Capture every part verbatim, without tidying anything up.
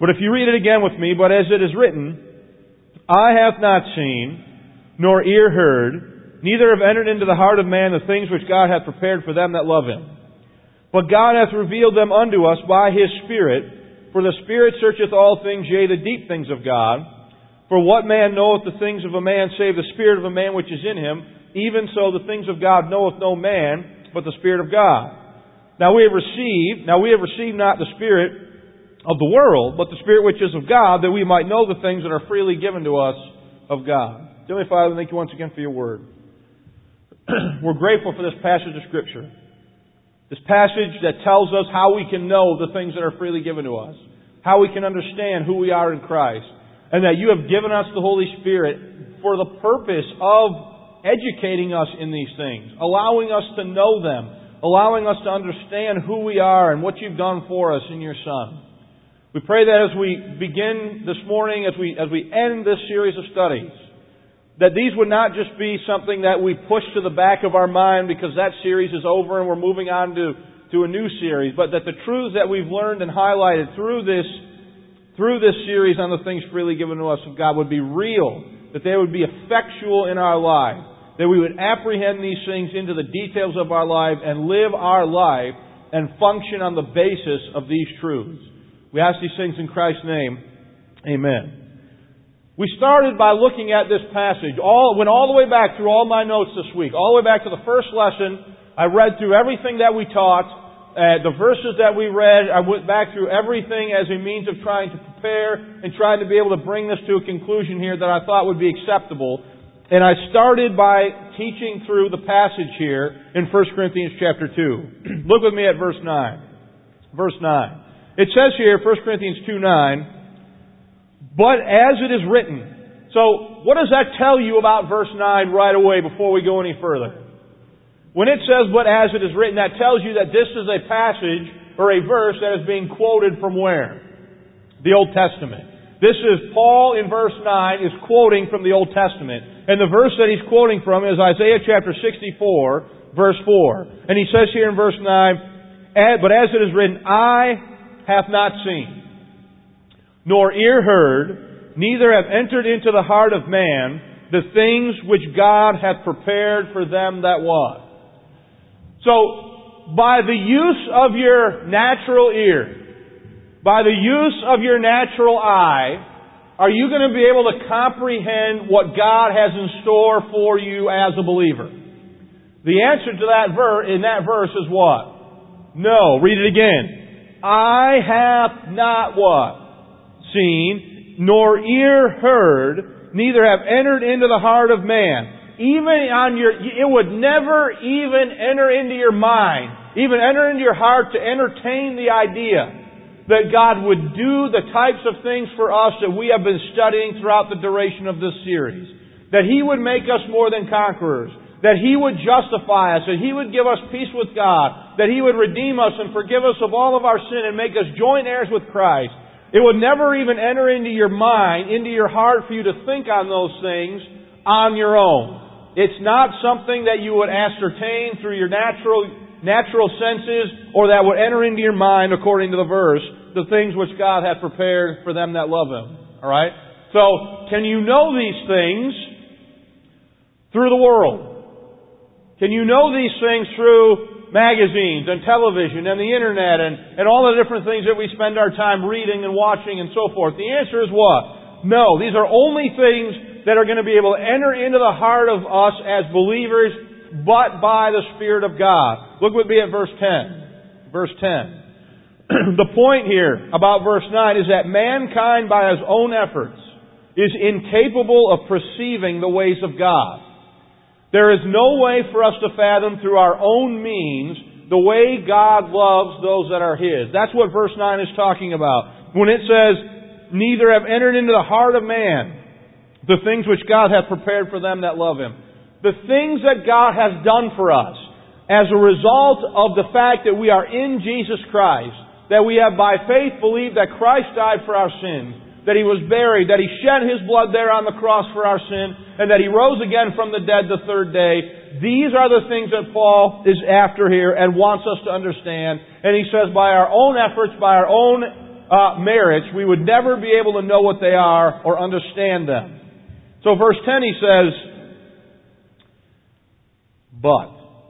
But if you read it again with me, but as it is written, eye hath not seen, nor ear heard, neither have entered into the heart of man the things which God hath prepared for them that love Him. But God hath revealed them unto us by His Spirit, for the Spirit searcheth all things, yea, the deep things of God. For what man knoweth the things of a man, save the Spirit of a man which is in him? Even so the things of God knoweth no man, but the Spirit of God. Now we have received, now we have received not the Spirit of the world, but the Spirit which is of God, that we might know the things that are freely given to us of God. Heavenly Father, thank you once again for your word. We're grateful for this passage of Scripture. This passage that tells us how we can know the things that are freely given to us. How we can understand who we are in Christ. And that you have given us the Holy Spirit for the purpose of educating us in these things. Allowing us to know them. Allowing us to understand who we are and what you've done for us in your Son. We pray that as we begin this morning, as we, as we end this series of studies, that these would not just be something that we push to the back of our mind because that series is over and we're moving on to, to a new series, but that the truths that we've learned and highlighted through this, through this series on the things freely given to us of God would be real, that they would be effectual in our life, that we would apprehend these things into the details of our life and live our life and function on the basis of these truths. We ask these things in Christ's name. Amen. We started by looking at this passage. All went all the way back through all my notes this week. All the way back to the first lesson. I read through everything that we taught. Uh, the verses that we read. I went back through everything as a means of trying to prepare and trying to be able to bring this to a conclusion here that I thought would be acceptable. And I started by teaching through the passage here in First Corinthians chapter two. Look with me at verse nine. Verse nine. It says here, First Corinthians two nine, but as it is written. So, what does that tell you about verse nine right away before we go any further? When it says, but as it is written, that tells you that this is a passage or a verse that is being quoted from where? The Old Testament. This is Paul in verse nine is quoting from the Old Testament. And the verse that he's quoting from is Isaiah chapter sixty-four, verse four. And he says here in verse nine, but as it is written, I hath not seen, nor ear heard, neither have entered into the heart of man the things which God hath prepared for them that what? So, by the use of your natural ear, by the use of your natural eye, are you going to be able to comprehend what God has in store for you as a believer? The answer to that verse in that verse is what? No. Read it again. I have not what? Seen, nor ear heard, neither have entered into the heart of man. Even on your, it would never even enter into your mind, even enter into your heart to entertain the idea that God would do the types of things for us that we have been studying throughout the duration of this series. That He would make us more than conquerors. That He would justify us, that He would give us peace with God, that He would redeem us and forgive us of all of our sin and make us joint heirs with Christ. It would never even enter into your mind, into your heart for you to think on those things on your own. It's not something that you would ascertain through your natural, natural senses or that would enter into your mind according to the verse, the things which God hath prepared for them that love Him. Alright? So, can you know these things through the world? Can you know these things through magazines and television and the internet and, and all the different things that we spend our time reading and watching and so forth? The answer is what? No. These are only things that are going to be able to enter into the heart of us as believers, but by the Spirit of God. Look with me at verse ten. Verse ten. The point here about verse nine is that mankind by his own efforts is incapable of perceiving the ways of God. There is no way for us to fathom through our own means the way God loves those that are His. That's what verse nine is talking about. When it says, neither have entered into the heart of man the things which God hath prepared for them that love Him. The things that God has done for us as a result of the fact that we are in Jesus Christ, that we have by faith believed that Christ died for our sins, that He was buried, that He shed His blood there on the cross for our sin, and that He rose again from the dead the third day. These are the things that Paul is after here and wants us to understand. And he says, by our own efforts, by our own uh, merits, we would never be able to know what they are or understand them. So verse ten, he says, but.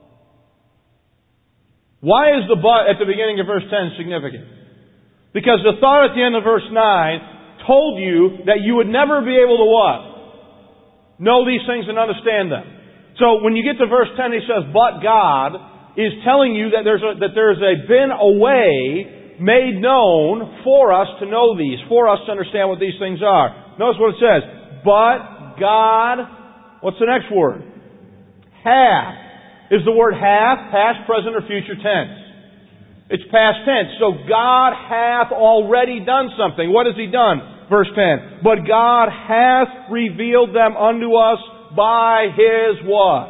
Why is the but at the beginning of verse ten significant? Because the thought at the end of verse nine told you that you would never be able to what? Know these things and understand them. So when you get to verse ten, he says, but God is telling you that there's a, that there's a, been a way made known for us to know these, for us to understand what these things are. Notice what it says. But God, what's the next word? Hath. Is the word hath past, present, or future tense? It's past tense. So God hath already done something. What has He done? Verse ten. But God hath revealed them unto us by His what?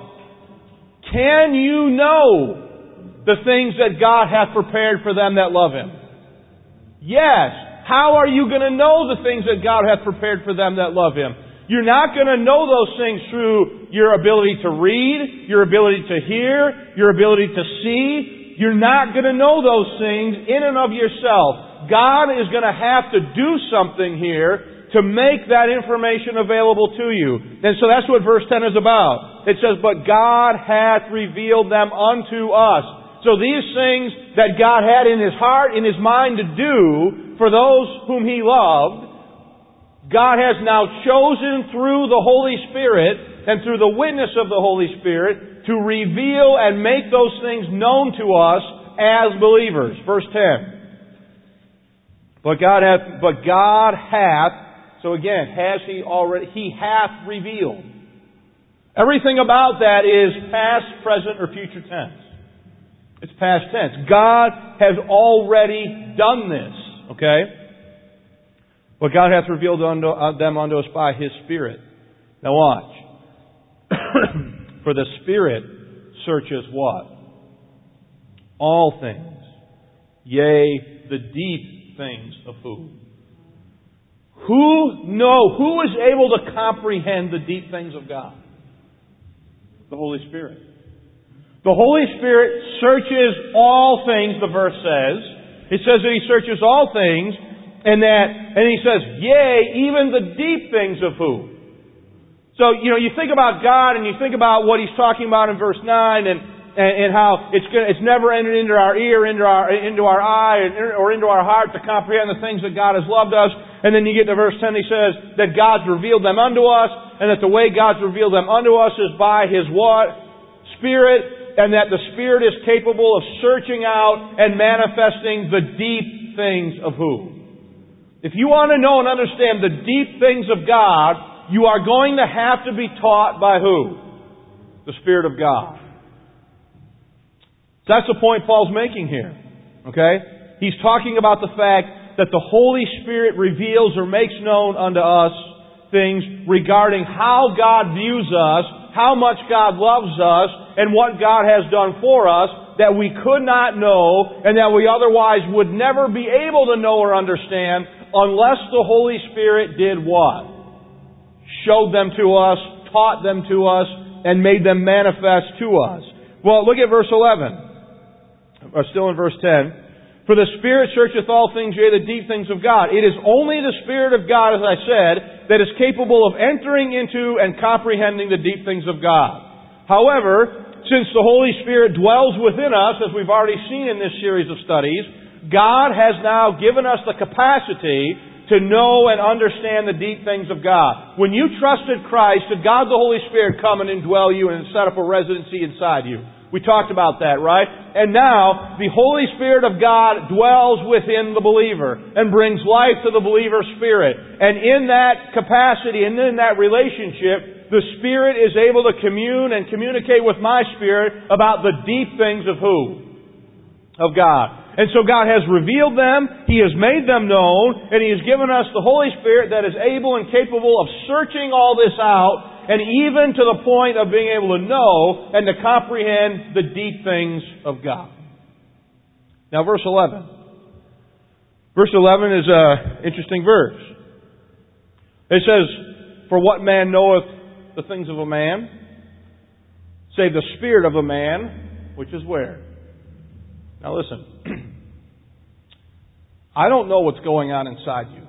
Can you know the things that God hath prepared for them that love Him? Yes. How are you going to know the things that God hath prepared for them that love Him? You're not going to know those things through your ability to read, your ability to hear, your ability to see. You're not going to know those things in and of yourself. God is going to have to do something here to make that information available to you. And so that's what verse ten is about. It says, but God hath revealed them unto us. So these things that God had in His heart, in His mind to do for those whom He loved, God has now chosen through the Holy Spirit and through the witness of the Holy Spirit to reveal and make those things known to us as believers. Verse ten. But God hath, but God hath, so again, has He already, He hath revealed. Everything about that is past, present, or future tense. It's past tense. God has already done this. Okay? But God hath revealed unto, uh, them unto us by His Spirit. Now watch. For the Spirit searches what? All things. Yea, the deep things of who? Who know, who is able to comprehend the deep things of God? The Holy Spirit. The Holy Spirit searches all things, the verse says. It says that He searches all things, and that, and He says, yea, even the deep things of who? So, you know, you think about God and you think about what He's talking about in verse nine and, and, and how it's gonna, it's never entered into our ear, into our, into our eye, or into our heart to comprehend the things that God has loved us. And then you get to verse ten, He says that God's revealed them unto us, and that the way God's revealed them unto us is by His what? Spirit. And that the Spirit is capable of searching out and manifesting the deep things of who? If you want to know and understand the deep things of God, you are going to have to be taught by who? The Spirit of God. So that's the point Paul's making here. Okay? He's talking about the fact that the Holy Spirit reveals or makes known unto us things regarding how God views us, how much God loves us, and what God has done for us that we could not know and that we otherwise would never be able to know or understand unless the Holy Spirit did what? Showed them to us, taught them to us, and made them manifest to us. Well, look at verse eleven. Or still in verse ten. For the Spirit searcheth all things, yea, the deep things of God. It is only the Spirit of God, as I said, that is capable of entering into and comprehending the deep things of God. However, since the Holy Spirit dwells within us, as we've already seen in this series of studies, God has now given us the capacity to know and understand the deep things of God. When you trusted Christ, did God the Holy Spirit come and indwell you and set up a residency inside you? We talked about that, right? And now, the Holy Spirit of God dwells within the believer and brings life to the believer's spirit. And in that capacity and in that relationship, the Spirit is able to commune and communicate with my spirit about the deep things of who? Of God. And so God has revealed them, He has made them known, and He has given us the Holy Spirit that is able and capable of searching all this out, and even to the point of being able to know and to comprehend the deep things of God. Now verse eleven. Verse eleven is an interesting verse. It says, for what man knoweth the things of a man, save the spirit of a man, which is where? Now listen. I don't know what's going on inside you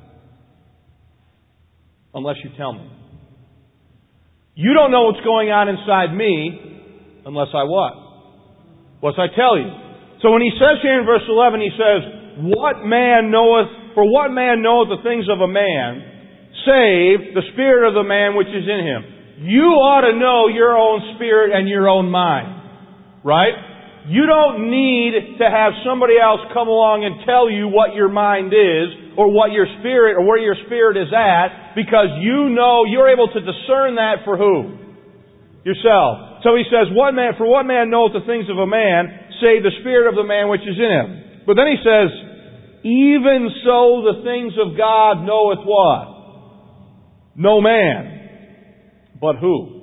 unless you tell me. You don't know what's going on inside me unless I what? Unless I tell you. So when he says here in verse eleven, he says, What man knoweth, for what man knoweth the things of a man, save the spirit of the man which is in him? You ought to know your own spirit and your own mind. Right? You don't need to have somebody else come along and tell you what your mind is, or what your spirit, or where your spirit is at, because you know, you're able to discern that for who? Yourself. So he says, "What man, for what man knoweth the things of a man, save the spirit of the man which is in him?" But then he says, "Even so the things of God knoweth what? No man, but who?"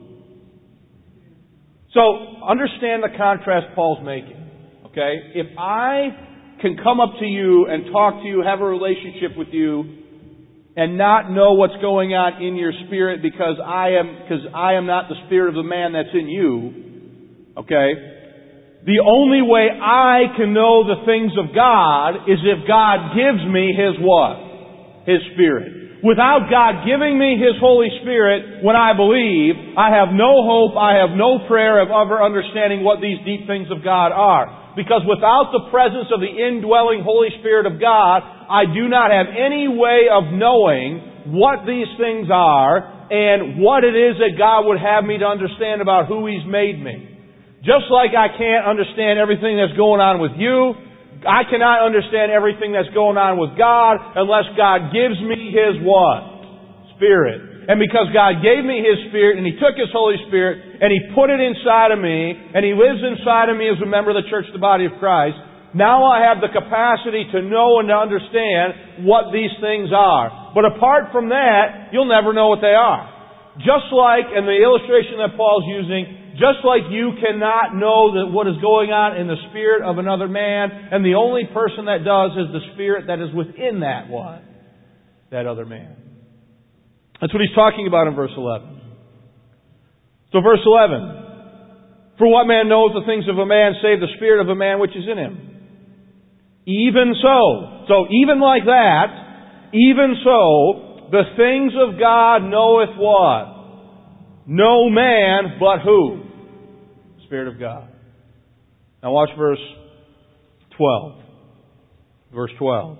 So, understand the contrast Paul's making. Okay? If I can come up to you and talk to you, have a relationship with you, and not know what's going on in your spirit because I am, because I am not the spirit of the man that's in you, okay? The only way I can know the things of God is if God gives me His what? His Spirit. Without God giving me His Holy Spirit when I believe, I have no hope, I have no prayer of ever understanding what these deep things of God are. Because without the presence of the indwelling Holy Spirit of God, I do not have any way of knowing what these things are and what it is that God would have me to understand about who He's made me. Just like I can't understand everything that's going on with you, I cannot understand everything that's going on with God unless God gives me His what? Spirit. And because God gave me His Spirit and He took His Holy Spirit and He put it inside of me and He lives inside of me as a member of the church, the body of Christ, now I have the capacity to know and to understand what these things are. But apart from that, you'll never know what they are. Just like in the illustration that Paul's using, just like you cannot know that what is going on in the spirit of another man, and the only person that does is the spirit that is within that one, that other man. That's what he's talking about in verse eleven. So verse eleven, "For what man knoweth the things of a man, save the spirit of a man which is in him? Even so," so even like that, "even so, the things of God knoweth what? No man, but who? Spirit of God." Now watch verse twelve. Verse twelve.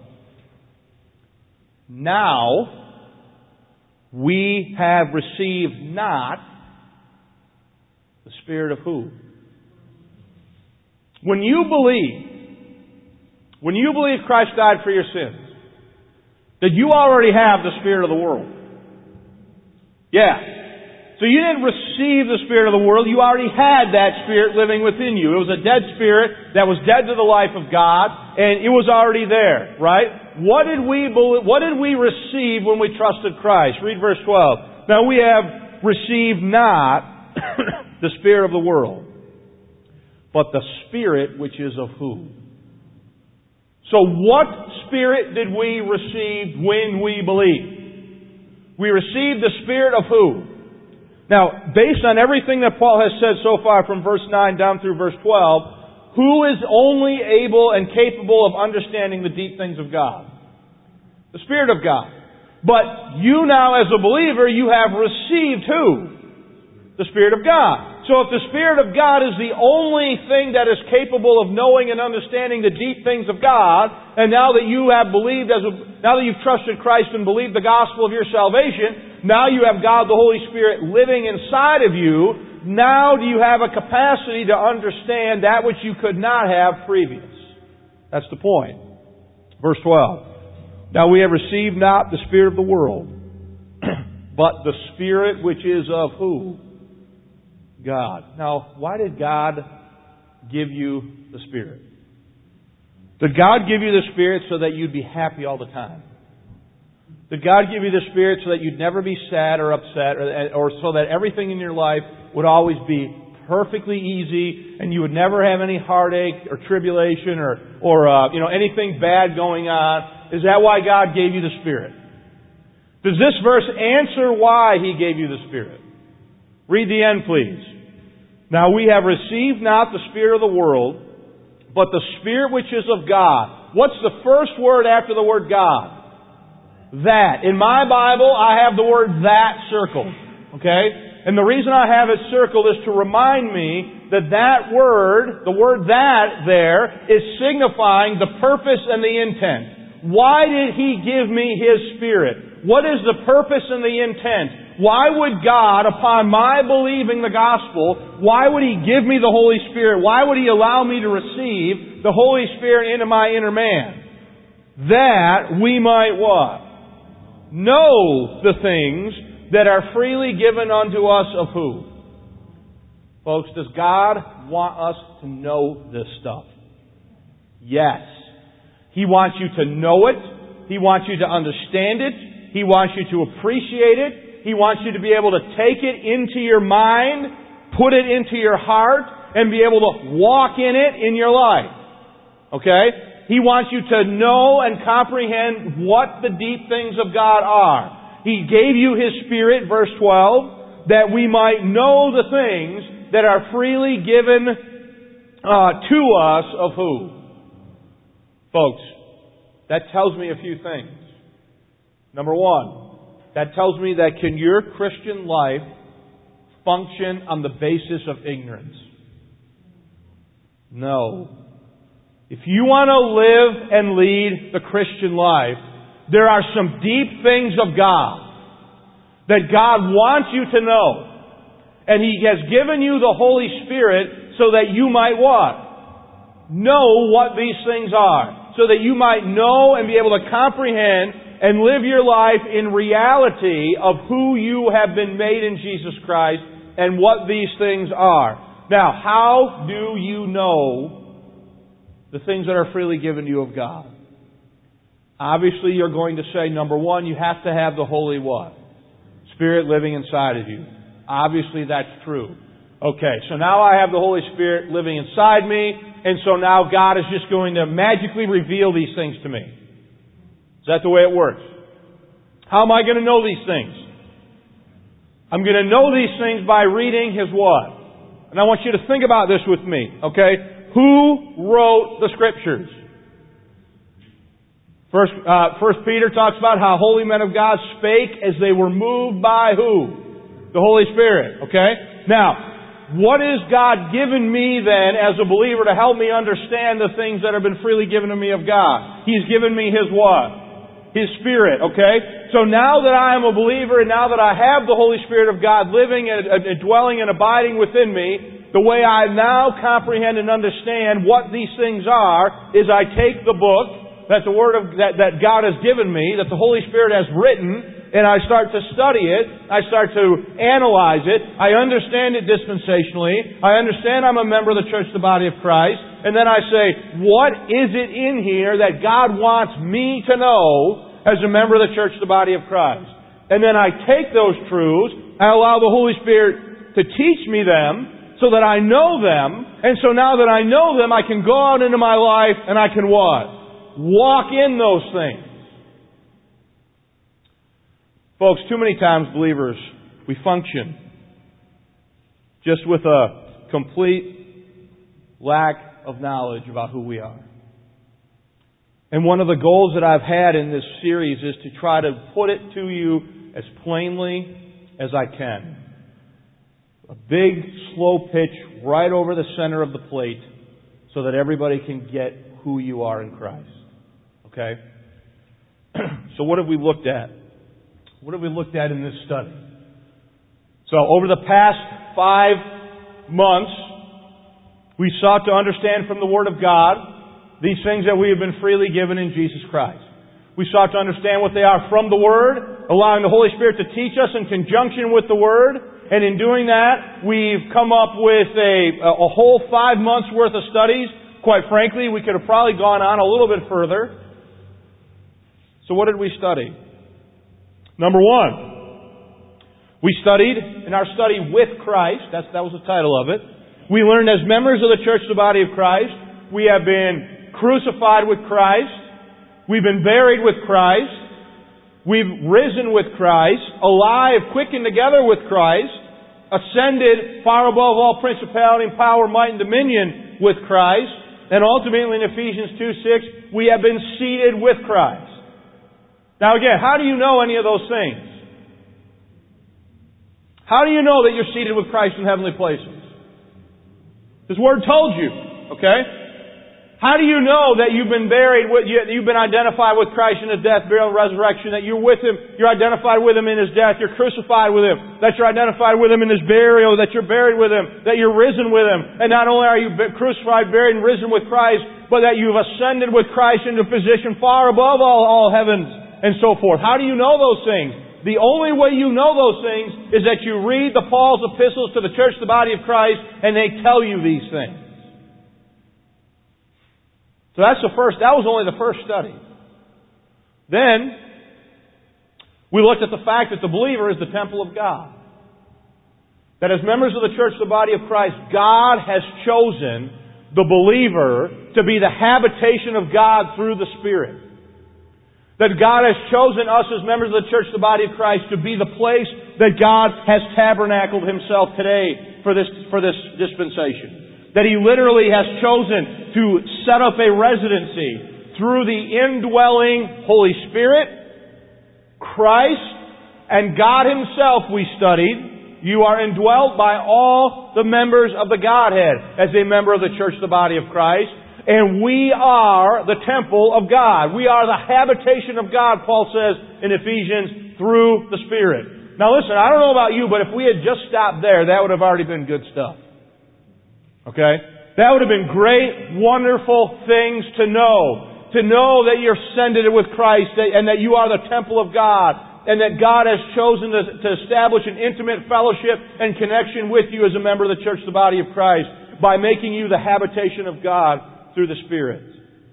"Now we have received not the Spirit of who?" When you believe, when you believe Christ died for your sins, that you already have the Spirit of the world. Yeah. So you didn't receive the Spirit of the world. You already had that Spirit living within you. It was a dead spirit that was dead to the life of God, and it was already there, right? What did we believe, what did we receive when we trusted Christ? Read verse twelve. "Now we have received not the spirit of the world, but the Spirit which is of who?" So what Spirit did we receive when we believed? We received the Spirit of who? Now, based on everything that Paul has said so far from verse nine down through verse twelve, who is only able and capable of understanding the deep things of God? The Spirit of God. But you now as a believer, you have received who? The Spirit of God. So if the Spirit of God is the only thing that is capable of knowing and understanding the deep things of God, and now that you have believed, as a, now that you've trusted Christ and believed the gospel of your salvation, now you have God the Holy Spirit living inside of you, now do you have a capacity to understand that which you could not have previous. That's the point. Verse twelve. "Now we have received not the spirit of the world, but the Spirit which is of who? God." Now, why did God give you the Spirit? Did God give you the Spirit so that you'd be happy all the time? Did God give you the Spirit so that you'd never be sad or upset, or, or so that everything in your life would always be perfectly easy and you would never have any heartache or tribulation or, or uh, you know, anything bad going on? Is that why God gave you the Spirit? Does this verse answer why He gave you the Spirit? Read the end, please. "Now we have received not the spirit of the world, but the Spirit which is of God." What's the first word after the word God? That. In my Bible, I have the word that circled. Okay? And the reason I have it circled is to remind me that that word, the word that there, is signifying the purpose and the intent. Why did He give me His Spirit? What is the purpose and the intent? Why would God, upon my believing the gospel, why would He give me the Holy Spirit? Why would He allow me to receive the Holy Spirit into my inner man? That we might what? Know the things that are freely given unto us of who? Folks, does God want us to know this stuff? Yes. He wants you to know it. He wants you to understand it. He wants you to appreciate it. He wants you to be able to take it into your mind, put it into your heart, and be able to walk in it in your life. Okay? He wants you to know and comprehend what the deep things of God are. He gave you His Spirit, verse twelve, that we might know the things that are freely given uh, to us of who? Folks, that tells me a few things. Number one, that tells me that can your Christian life function on the basis of ignorance? No. If you want to live and lead the Christian life, there are some deep things of God that God wants you to know. And He has given you the Holy Spirit so that you might what? Know what these things are. So that you might know and be able to comprehend and live your life in reality of who you have been made in Jesus Christ and what these things are. Now, how do you know the things that are freely given to you of God? Obviously, you're going to say, number one, you have to have the Holy what? Spirit living inside of you. Obviously, that's true. Okay, so now I have the Holy Spirit living inside me, and so now God is just going to magically reveal these things to me. Is that the way it works? How am I going to know these things? I'm going to know these things by reading His what? And I want you to think about this with me, okay? Who wrote the Scriptures? First, uh, First Peter talks about how holy men of God spake as they were moved by who? The Holy Spirit, okay? Now, what is God given me then as a believer to help me understand the things that have been freely given to me of God? He's given me His what? His Spirit, okay? So now that I am a believer and now that I have the Holy Spirit of God living and, and dwelling and abiding within me, the way I now comprehend and understand what these things are is I take the book that the Word of that, that God has given me, that the Holy Spirit has written, and I start to study it. I start to analyze it. I understand it dispensationally. I understand I'm a member of the church, the body of Christ. And then I say, what is it in here that God wants me to know as a member of the church, the body of Christ? And then I take those truths, I allow the Holy Spirit to teach me them so that I know them. And so now that I know them, I can go out into my life and I can what? Walk in those things. Folks, too many times, believers, we function just with a complete lack of knowledge about who we are. And one of the goals that I've had in this series is to try to put it to you as plainly as I can. A big, slow pitch right over the center of the plate so that everybody can get who you are in Christ. Okay? So what have we looked at? What have we looked at in this study? So over the past five months, we sought to understand from the Word of God these things that we have been freely given in Jesus Christ. We sought to understand what they are from the Word, allowing the Holy Spirit to teach us in conjunction with the Word. And in doing that, we've come up with a, a whole five months worth of studies. Quite frankly, we could have probably gone on a little bit further. So what did we study? Number one, we studied in our study with Christ. That's, that was the title of it. We learned as members of the church, the body of Christ, we have been crucified with Christ. We've been buried with Christ. We've risen with Christ, alive, quickened together with Christ, ascended far above all principality and power, might and dominion with Christ. And ultimately in Ephesians two six, we have been seated with Christ. Now again, how do you know any of those things? How do you know that you're seated with Christ in heavenly places? His Word told you, okay? How do you know that you've been buried, with, you've been identified with Christ in His death, burial, and resurrection, that you're with Him, you're identified with Him in His death, you're crucified with Him, that you're identified with Him in His burial, that you're buried with Him, that you're risen with Him, and not only are you crucified, buried, and risen with Christ, but that you've ascended with Christ into a position far above all, all heavens, and so forth. How do you know those things? The only way you know those things is that you read the Paul's epistles to the church, the body of Christ, and they tell you these things. So that's the first, that was only the first study. Then, we looked at the fact that the believer is the temple of God. That as members of the church, the body of Christ, God has chosen the believer to be the habitation of God through the Spirit. That God has chosen us as members of the church, the body of Christ, to be the place that God has tabernacled Himself today for this, for this dispensation. That He literally has chosen to set up a residency through the indwelling Holy Spirit, Christ, and God Himself, we studied. You are indwelt by all the members of the Godhead as a member of the church, the body of Christ. And we are the temple of God. We are the habitation of God, Paul says in Ephesians, through the Spirit. Now listen, I don't know about you, but if we had just stopped there, that would have already been good stuff. Okay? That would have been great, wonderful things to know. To know that you're ascended with Christ and that you are the temple of God and that God has chosen to, to establish an intimate fellowship and connection with you as a member of the church, the body of Christ, by making you the habitation of God through the Spirit.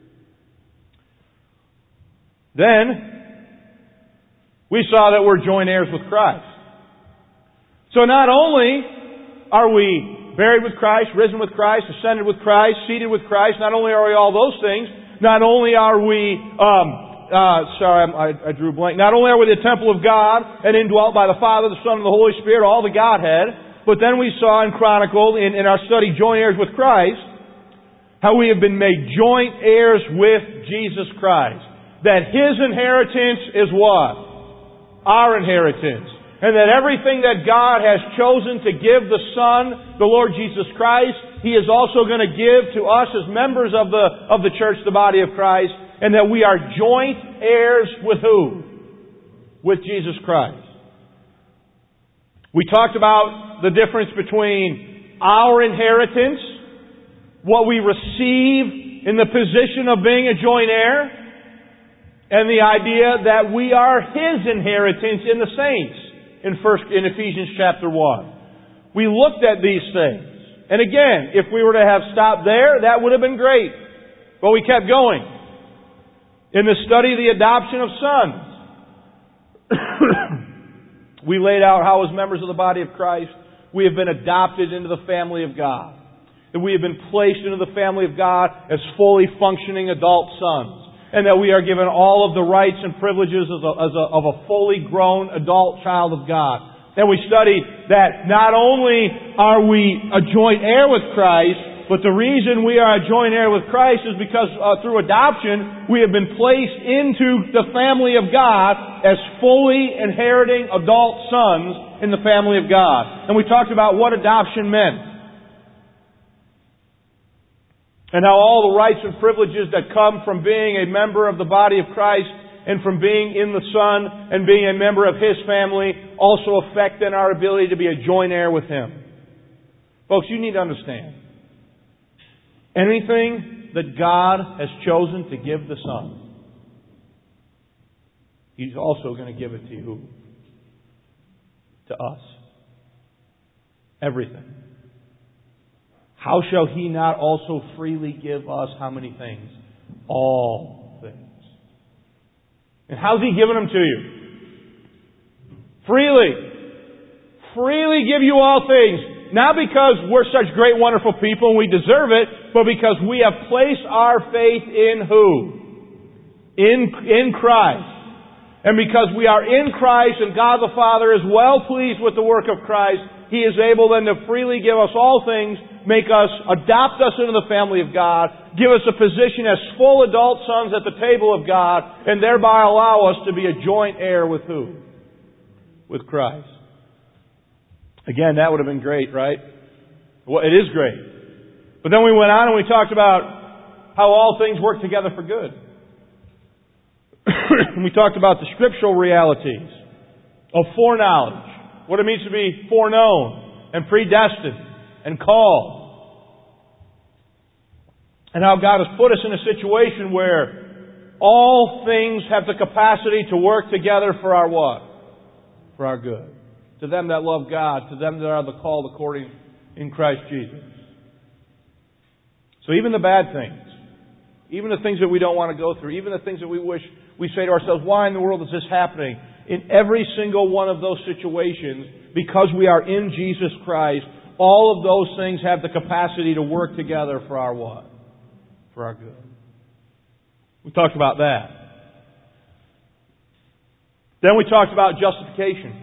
Then, we saw that we're joint heirs with Christ. So not only are we buried with Christ, risen with Christ, ascended with Christ, seated with Christ. Not only are we all those things, not only are we, um, uh, sorry, I, I drew a blank. Not only are we the temple of God and indwelt by the Father, the Son, and the Holy Spirit, all the Godhead, but then we saw in Chronicle, in, in our study, Joint Heirs with Christ, how we have been made joint heirs with Jesus Christ. That His inheritance is what? Our inheritance. And that everything that God has chosen to give the Son, the Lord Jesus Christ, He is also going to give to us as members of the, of the church, the body of Christ, and that we are joint heirs with who? With Jesus Christ. We talked about the difference between our inheritance, what we receive in the position of being a joint heir, and the idea that we are His inheritance in the saints. In first, in Ephesians chapter one. We looked at these things. And again, if we were to have stopped there, that would have been great. But we kept going. In the study of the adoption of sons, we laid out how as members of the body of Christ, we have been adopted into the family of God. That we have been placed into the family of God as fully functioning adult sons. And that we are given all of the rights and privileges of a, as a, of a fully grown adult child of God. And we studied that not only are we a joint heir with Christ, but the reason we are a joint heir with Christ is because uh, through adoption we have been placed into the family of God as fully inheriting adult sons in the family of God. And we talked about what adoption meant. And how all the rights and privileges that come from being a member of the body of Christ and from being in the Son and being a member of His family also affect then our ability to be a joint heir with Him. Folks, you need to understand. Anything that God has chosen to give the Son, He's also going to give it to you. To us. Everything. How shall He not also freely give us how many things? All things. And how's He given them to you? Freely. Freely give you all things. Not because we're such great, wonderful people and we deserve it, but because we have placed our faith in who? In, in Christ. And because we are in Christ and God the Father is well pleased with the work of Christ, He is able then to freely give us all things, make us, adopt us into the family of God, give us a position as full adult sons at the table of God, and thereby allow us to be a joint heir with who? With Christ. Again, that would have been great, right? Well, it is great. But then we went on and we talked about how all things work together for good. We talked about the scriptural realities of foreknowledge, what it means to be foreknown and predestined and called, and how God has put us in a situation where all things have the capacity to work together for our what? For our good. To them that love God, to them that are the called according in Christ Jesus. So even the bad things, even the things that we don't want to go through, even the things that we wish, we say to ourselves, why in the world is this happening? In every single one of those situations, because we are in Jesus Christ, all of those things have the capacity to work together for our what? For our good. We talked about that. Then we talked about justification.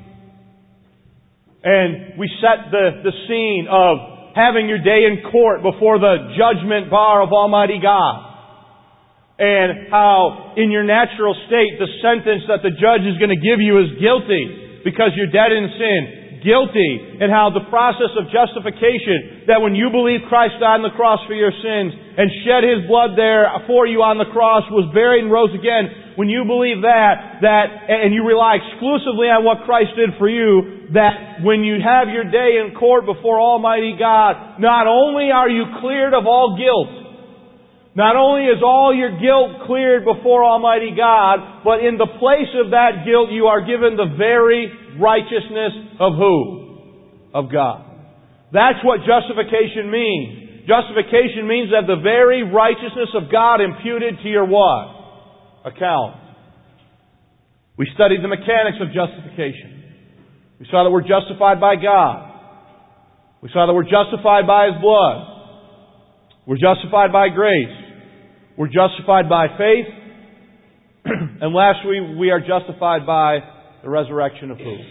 And we set the, the scene of having your day in court before the judgment bar of Almighty God. And how in your natural state the sentence that the judge is going to give you is guilty because you're dead in sin. Guilty. And how the process of justification, that when you believe Christ died on the cross for your sins and shed His blood there for you on the cross, was buried and rose again, when you believe that, that, and you rely exclusively on what Christ did for you, that when you have your day in court before Almighty God, not only are you cleared of all guilt, not only is all your guilt cleared before Almighty God, but in the place of that guilt you are given the very righteousness of who? Of God. That's what justification means. Justification means that the very righteousness of God imputed to your what? Account. We studied the mechanics of justification. We saw that we're justified by God. We saw that we're justified by His blood. We're justified by grace. We're justified by faith. And lastly, we are justified by the resurrection of who?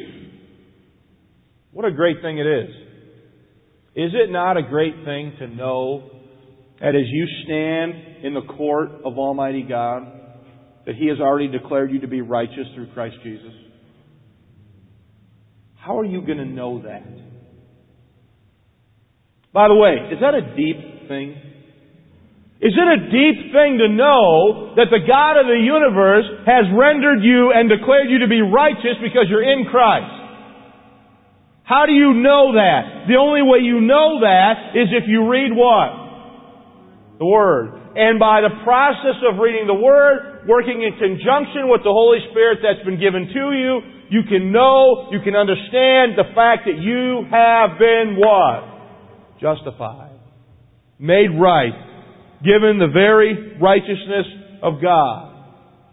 What a great thing it is. Is it not a great thing to know that as you stand in the court of Almighty God, that He has already declared you to be righteous through Christ Jesus? How are you going to know that? By the way, is that a deep thing? Is it a deep thing to know that the God of the universe has rendered you and declared you to be righteous because you're in Christ? How do you know that? The only way you know that is if you read what? The Word. And by the process of reading the Word, working in conjunction with the Holy Spirit that's been given to you, you can know, you can understand the fact that you have been what? Justified. Made right. Given the very righteousness of God.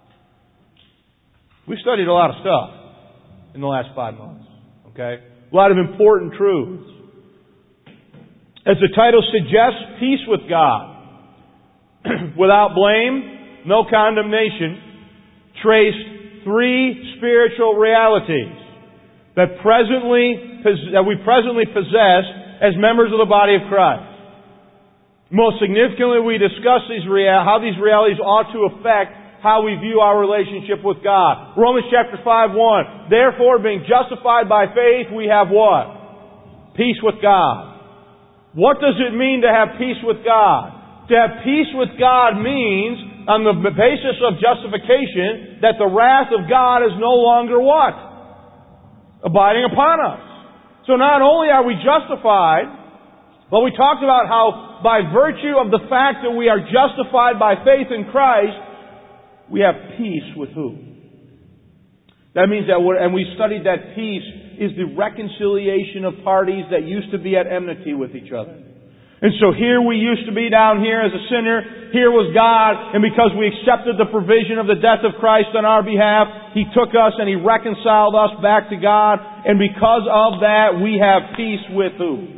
We studied a lot of stuff in the last five months. Okay? A lot of important truths. As the title suggests, peace with God. Without blame, no condemnation. Traced three spiritual realities that presently that we presently possess as members of the body of Christ. Most significantly, we discuss these real, how these realities ought to affect how we view our relationship with God. Romans chapter five one. Therefore, being justified by faith, we have what? Peace with God. What does it mean to have peace with God? To have peace with God means, on the basis of justification, that the wrath of God is no longer what? Abiding upon us. So not only are we justified, but we talked about how by virtue of the fact that we are justified by faith in Christ, we have peace with who? That means that, we're, and we studied that peace is the reconciliation of parties that used to be at enmity with each other. And so here we used to be down here as a sinner. Here was God. And because we accepted the provision of the death of Christ on our behalf, He took us and He reconciled us back to God. And because of that, we have peace with who?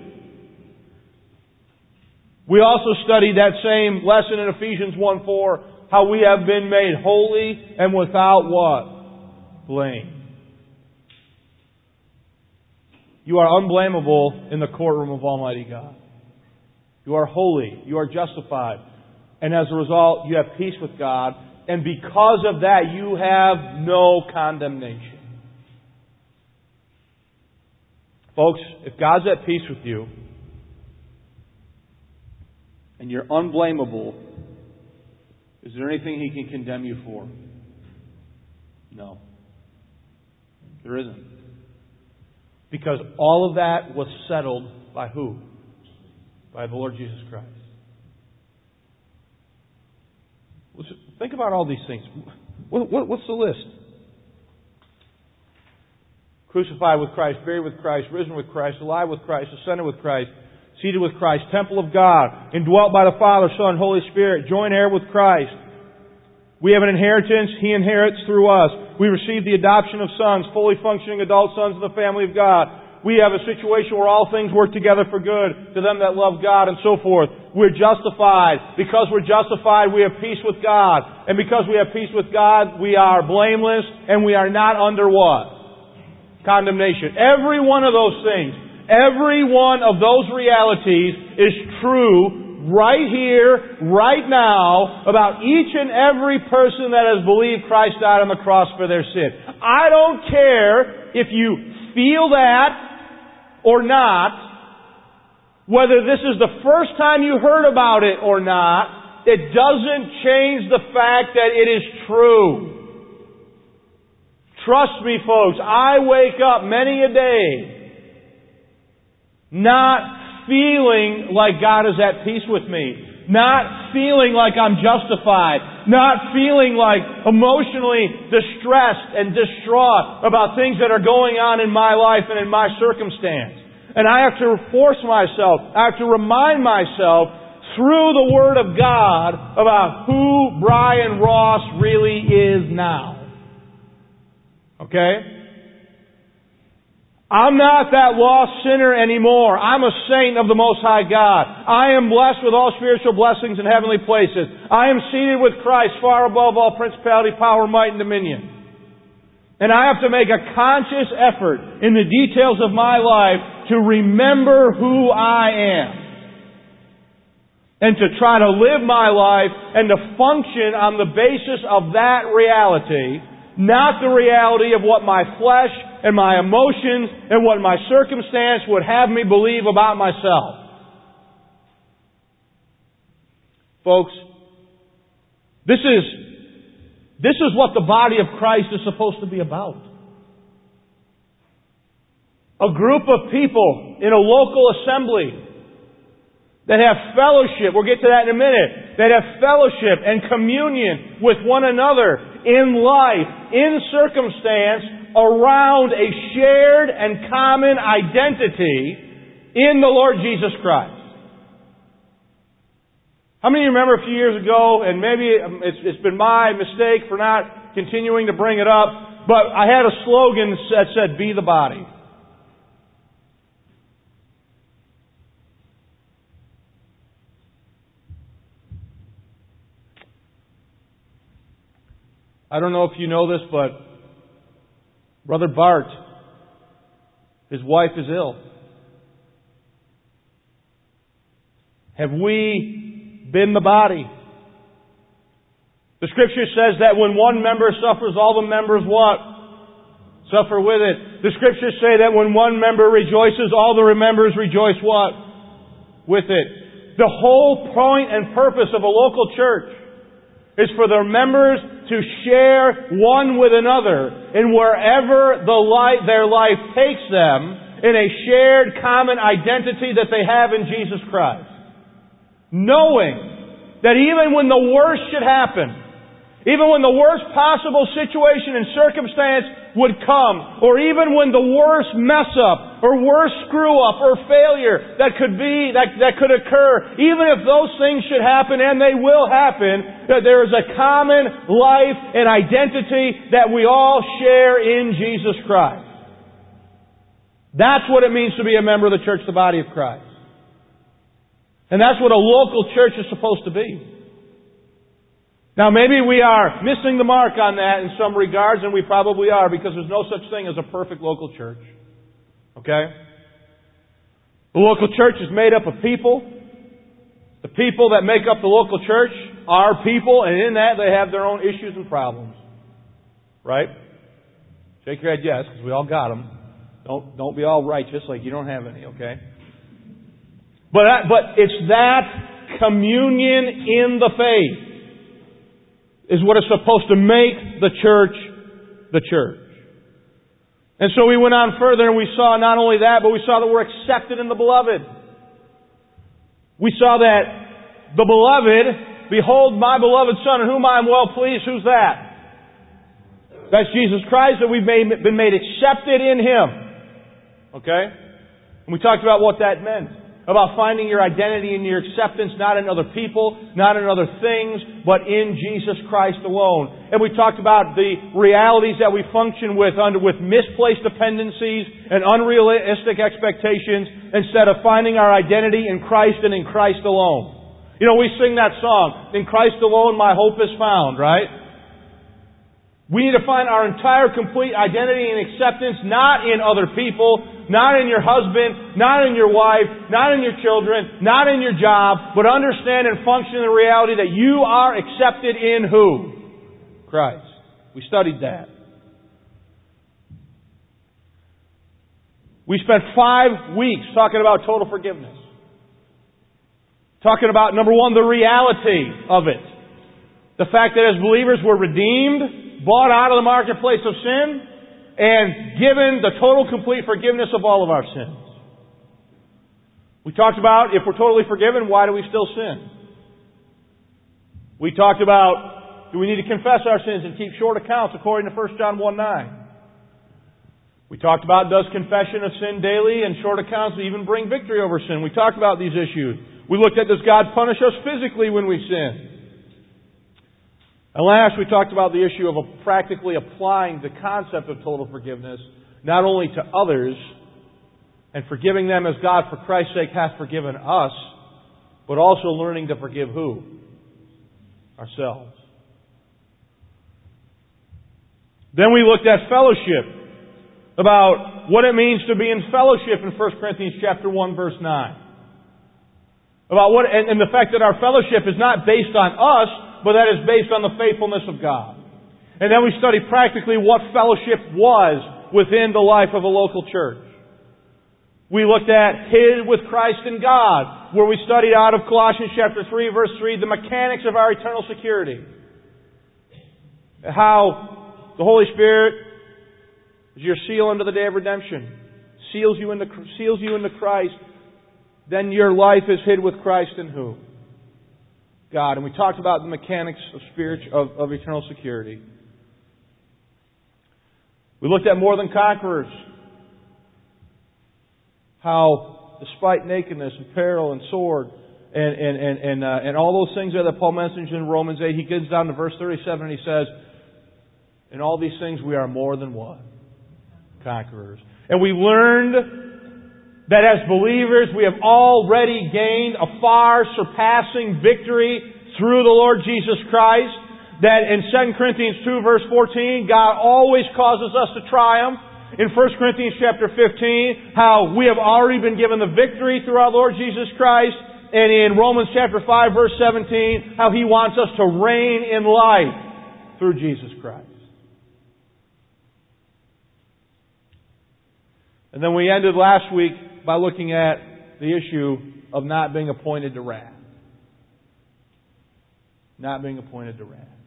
We also studied that same lesson in Ephesians one four, how we have been made holy and without what? Blame. You are unblameable in the courtroom of Almighty God. You are holy. You are justified. And as a result, you have peace with God. And because of that, you have no condemnation. Folks, if God's at peace with you, and you're unblameable, is there anything He can condemn you for? No. There isn't. Because all of that was settled by who? By the Lord Jesus Christ. Think about all these things. What, what, what's the list? Crucified with Christ, buried with Christ, risen with Christ, alive with Christ, ascended with Christ, seated with Christ, temple of God, indwelt by the Father, Son, Holy Spirit, joint heir with Christ. We have an inheritance. He inherits through us. We receive the adoption of sons, fully functioning adult sons of the family of God. We have a situation where all things work together for good to them that love God and so forth. We're justified. Because we're justified, we have peace with God. And because we have peace with God, we are blameless and we are not under what? Condemnation. Every one of those things, every one of those realities is true right here, right now, about each and every person that has believed Christ died on the cross for their sin. I don't care if you feel that or not, whether this is the first time you heard about it or not, it doesn't change the fact that it is true. Trust me, folks, I wake up many a day not feeling like God is at peace with me, not feeling like I'm justified, not feeling like emotionally distressed and distraught about things that are going on in my life and in my circumstance. And I have to force myself, I have to remind myself through the Word of God about who Brian Ross really is now. Okay? I'm not that lost sinner anymore. I'm a saint of the Most High God. I am blessed with all spiritual blessings in heavenly places. I am seated with Christ far above all principality, power, might, and dominion. And I have to make a conscious effort in the details of my life to remember who I am. And to try to live my life and to function on the basis of that reality, not the reality of what my flesh and my emotions and what my circumstance would have me believe about myself. Folks, this is, this is what the body of Christ is supposed to be about. A group of people in a local assembly that have fellowship, we'll get to that in a minute, that have fellowship and communion with one another in life, in circumstance, around a shared and common identity in the Lord Jesus Christ. How many of you remember a few years ago, and maybe it's, it's been my mistake for not continuing to bring it up, but I had a slogan that said, "Be the body." I don't know if you know this, but Brother Bart, his wife is ill. Have we been the body? The Scripture says that when one member suffers, all the members what? Suffer with it. The Scriptures say that when one member rejoices, all the members rejoice what? With it. The whole point and purpose of a local church is for their members to share one with another in wherever the life, their life takes them in a shared common identity that they have in Jesus Christ. Knowing that even when the worst should happen, even when the worst possible situation and circumstance would come, or even when the worst mess up, or worst screw up, or failure that could be, that, that could occur, even if those things should happen, and they will happen, that there is a common life and identity that we all share in Jesus Christ. That's what it means to be a member of the church, the body of Christ. And that's what a local church is supposed to be. Now maybe we are missing the mark on that in some regards, and we probably are, because there's no such thing as a perfect local church. Okay? The local church is made up of people The people that make up the local church are people, and in that they have their own issues and problems. Right? Shake your head yes, because we all got them. Don't, don't be all righteous like you don't have any, okay? But, that, but it's that communion in the faith is what is supposed to make the church the church. And so we went on further and we saw not only that, but we saw that we're accepted in the Beloved. We saw that the Beloved, behold my beloved Son in whom I am well pleased. Who's that? That's Jesus Christ, that we've made, been made accepted in Him. Okay? And we talked about what that meant. About finding your identity and your acceptance not in other people, not in other things, but in Jesus Christ alone. And we talked about the realities that we function with under with misplaced dependencies and unrealistic expectations instead of finding our identity in Christ and in Christ alone. You know, we sing that song, "In Christ alone my hope is found," right? We need to find our entire complete identity and acceptance not in other people, not in your husband, not in your wife, not in your children, not in your job, but understand and function in the reality that you are accepted in who? Christ. We studied that. We spent five weeks talking about total forgiveness. Talking about, number one, the reality of it. The fact that as believers we're redeemed, bought out of the marketplace of sin, and given the total, complete forgiveness of all of our sins. We talked about, if we're totally forgiven, why do we still sin? We talked about, do we need to confess our sins and keep short accounts according to First John one nine? We talked about, does confession of sin daily and short accounts even bring victory over sin? We talked about these issues. We looked at, does God punish us physically when we sin? And last, we talked about the issue of practically applying the concept of total forgiveness, not only to others, and forgiving them as God, for Christ's sake, hath forgiven us, but also learning to forgive who? Ourselves. Then we looked at fellowship, about what it means to be in fellowship in First Corinthians chapter one, verse nine. About what, and, and the fact that our fellowship is not based on us, but that is based on the faithfulness of God. And then we studied practically what fellowship was within the life of a local church. We looked at hid with Christ in God, where we studied out of Colossians chapter three, verse three, the mechanics of our eternal security. How the Holy Spirit is your seal unto the day of redemption, seals you into, seals you into Christ. Then your life is hid with Christ in who? God. And we talked about the mechanics of spirit of, of eternal security. We looked at more than conquerors. How, despite nakedness and peril and sword and and and and, uh, and all those things there that Paul mentions in Romans eight, he gets down to verse thirty-seven and he says, "In all these things we are more than what? Conquerors." And we learned that as believers we have already gained a far surpassing victory through the Lord Jesus Christ. That in Second Corinthians two verse fourteen, God always causes us to triumph. In First Corinthians chapter fifteen, how we have already been given the victory through our Lord Jesus Christ. And in Romans chapter five verse seventeen, how He wants us to reign in life through Jesus Christ. And then we ended last week by looking at the issue of not being appointed to wrath. Not being appointed to wrath.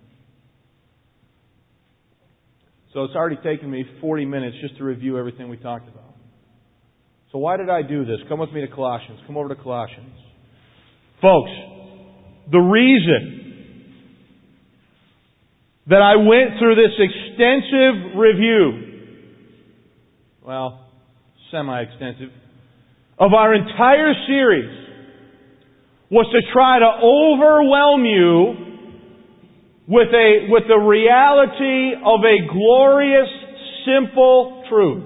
So it's already taken me forty minutes just to review everything we talked about. So why did I do this? Come with me to Colossians. Come over to Colossians. Folks, the reason that I went through this extensive review, well, semi-extensive, of our entire series was to try to overwhelm you with a with the reality of a glorious, simple truth.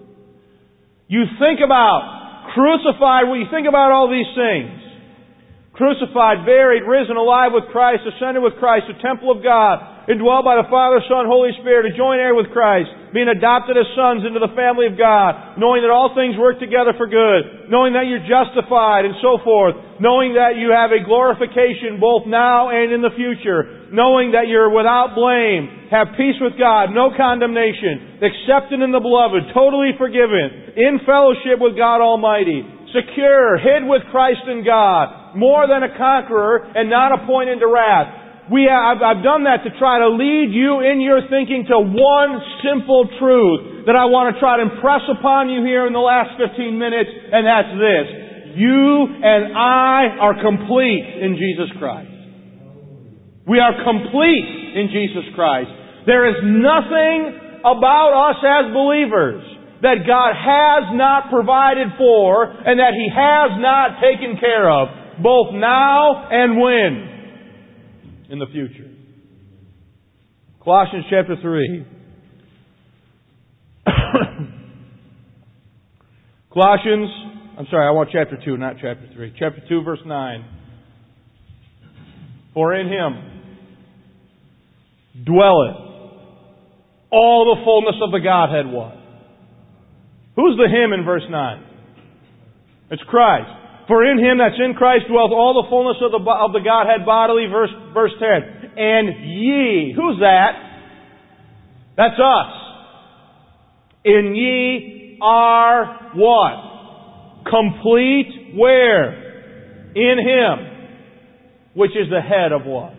You think about crucified, when you think about all these things, crucified, buried, risen, alive with Christ, ascended with Christ, the temple of God, indwelled by the Father, Son, Holy Spirit, a joint heir with Christ, being adopted as sons into the family of God, knowing that all things work together for good, knowing that you're justified, and so forth, knowing that you have a glorification both now and in the future, knowing that you're without blame, have peace with God, no condemnation, accepted in the Beloved, totally forgiven, in fellowship with God Almighty, secure, hid with Christ in God, more than a conqueror, and not appointed to wrath. We have, I've, I've done that to try to lead you in your thinking to one simple truth that I want to try to impress upon you here in the last fifteen minutes, and that's this. You and I are complete in Jesus Christ. We are complete in Jesus Christ. There is nothing about us as believers that God has not provided for and that He has not taken care of, both now and when? In the future. Colossians chapter three. Colossians, I'm sorry, I want chapter two, not chapter three. Chapter two, verse nine. For in Him dwelleth all the fullness of the Godhead. What? Who's the Him in verse nine? It's Christ. For in Him, that's in Christ, dwells all the fullness of the, of the Godhead bodily. Verse, verse ten. And ye. Who's that? That's us. In ye are what? Complete where? In Him. Which is the head of what?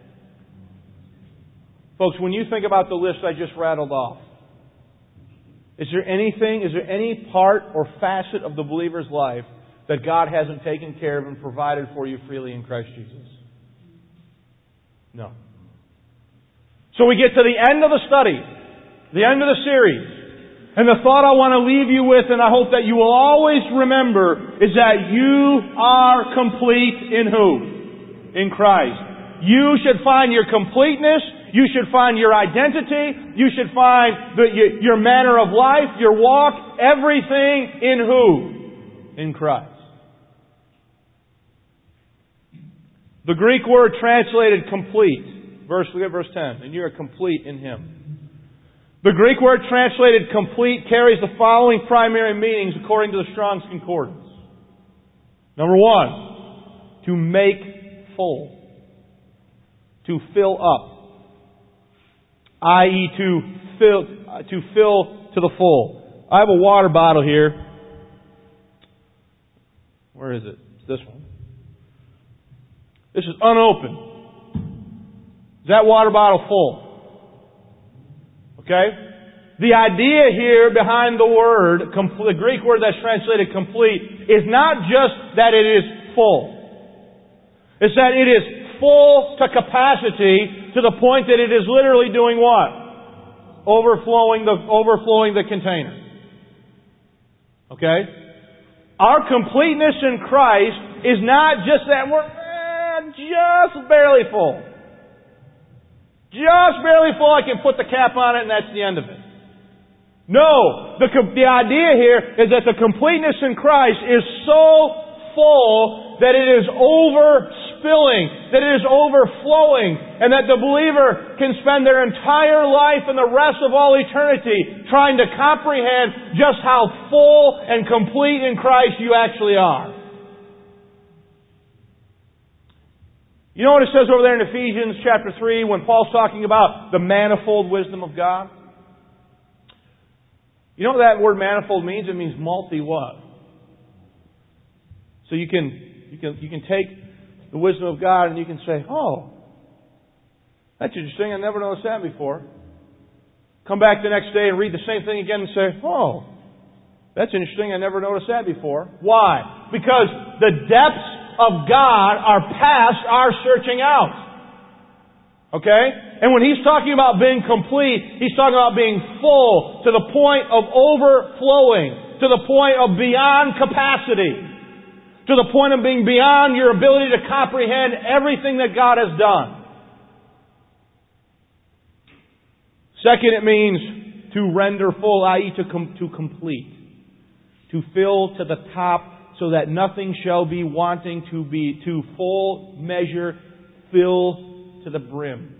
Folks, when you think about the list I just rattled off, is there anything, is there any part or facet of the believer's life that God hasn't taken care of and provided for you freely in Christ Jesus? No. So we get to the end of the study, the end of the series, and the thought I want to leave you with, and I hope that you will always remember, is that you are complete in who? In Christ. You should find your completeness. You should find your identity. You should find the, your manner of life, your walk, everything in who? In Christ. The Greek word translated complete, verse, look at verse ten, and you are complete in Him. The Greek word translated complete carries the following primary meanings according to the Strong's Concordance. Number one, to make full. To fill up. that is to fill, to fill to the full. I have a water bottle here. Where is it? It's this one. This is unopened. Is that water bottle full? Okay? The idea here behind the word, the Greek word that's translated complete, is not just that it is full. It's that it is full to capacity to the point that it is literally doing what? Overflowing the, overflowing the container. Okay? Our completeness in Christ is not just that we're eh, just barely full. Just barely full, I can put the cap on it and that's the end of it. No, the, the idea here is that the completeness in Christ is so full that it is overspilling, that it is overflowing, and that the believer can spend their entire life and the rest of all eternity trying to comprehend just how full and complete in Christ you actually are. You know what it says over there in Ephesians chapter three when Paul's talking about the manifold wisdom of God? You know what that word manifold means? It means multi what? So you can you can you can take the wisdom of God and you can say, "Oh, that's interesting. I never noticed that before." Come back the next day and read the same thing again and say, "Oh, that's interesting. I never noticed that before." Why? Because the depths of God are past our searching out. Okay? And when He's talking about being complete, He's talking about being full to the point of overflowing, to the point of beyond capacity, to the point of being beyond your ability to comprehend everything that God has done. Second, it means to render full, that is to, com- to complete, to fill to the top so that nothing shall be wanting to be to full measure, fill to the brim.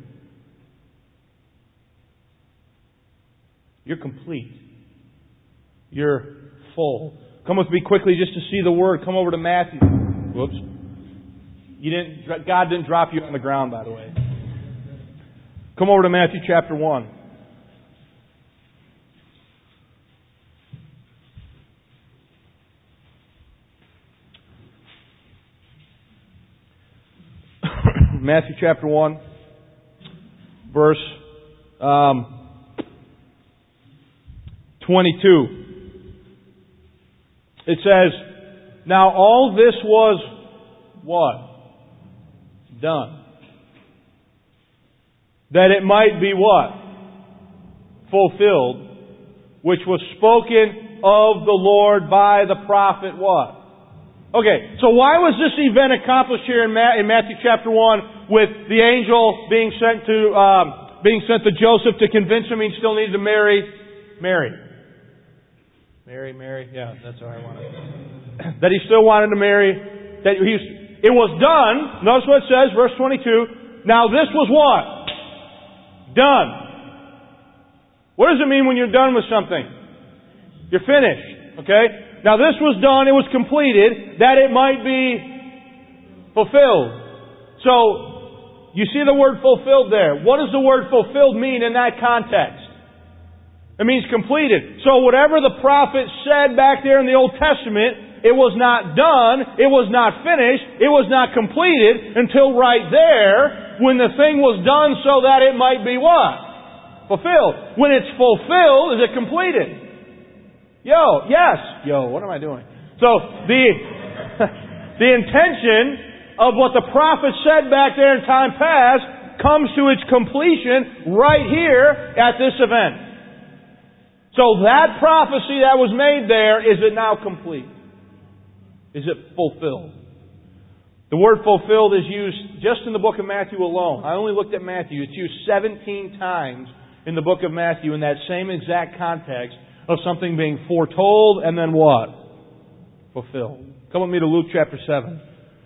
You're complete. You're full. Come with me quickly just to see the word. Come over to Matthew. Whoops. You didn't. God didn't drop you on the ground, by the way. Come over to Matthew chapter one. Matthew chapter one, verse um, twenty-two. It says, "Now all this was what? Done. That it might be what? Fulfilled, which was spoken of the Lord by the prophet what?" Okay, so why was this event accomplished here in Matthew chapter one with the angel being sent to um, being sent to Joseph to convince him he still needed to marry Mary? Mary, Mary, yeah, that's how I want it. That he still wanted to marry. That he was, it was done. Notice what it says, verse twenty-two. Now this was what? Done. What does it mean when you're done with something? You're finished. Okay? Now this was done, it was completed, that it might be fulfilled. So, you see the word fulfilled there. What does the word fulfilled mean in that context? It means completed. So whatever the prophet said back there in the Old Testament, it was not done, it was not finished, it was not completed until right there when the thing was done so that it might be what? Fulfilled. When it's fulfilled, is it completed? Yo, yes. Yo, what am I doing? So, the the intention of what the prophet said back there in time past comes to its completion right here at this event. So that prophecy that was made there, is it now complete? Is it fulfilled? The word fulfilled is used just in the book of Matthew alone. I only looked at Matthew. It's used seventeen times in the book of Matthew in that same exact context of something being foretold and then what? Fulfilled. Come with me to Luke chapter seven.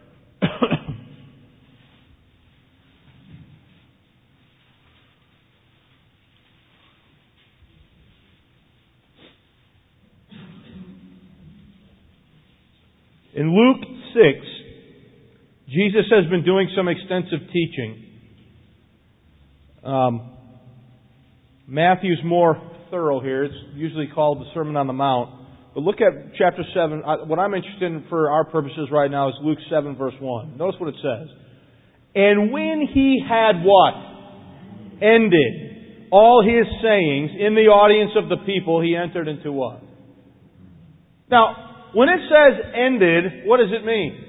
In Luke six, Jesus has been doing some extensive teaching. Um, Matthew's more thorough here. It's usually called the Sermon on the Mount. But look at chapter seven. What I'm interested in for our purposes right now is Luke seven verse one. Notice what it says. And when he had what? Ended all his sayings in the audience of the people, he entered into what? Now, when it says ended, what does it mean?